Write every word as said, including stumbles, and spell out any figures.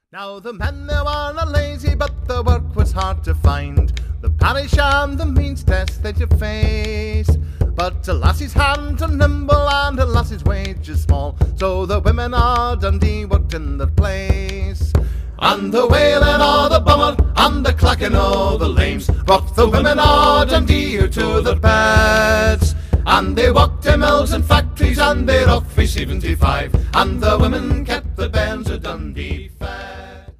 Now the men they were lazy, but the work was hard to find. The parish and the means test they to face. But a lassie's hand are nimble and a lassie's wages small, so the women of Dundee worked in their place. And the wailing o' the bummer and the clacking o' the lames brought the women of Dundee to their beds. And they worked in mills and factories and they rocked for seventy-five, and the women kept the bairns of Dundee fed.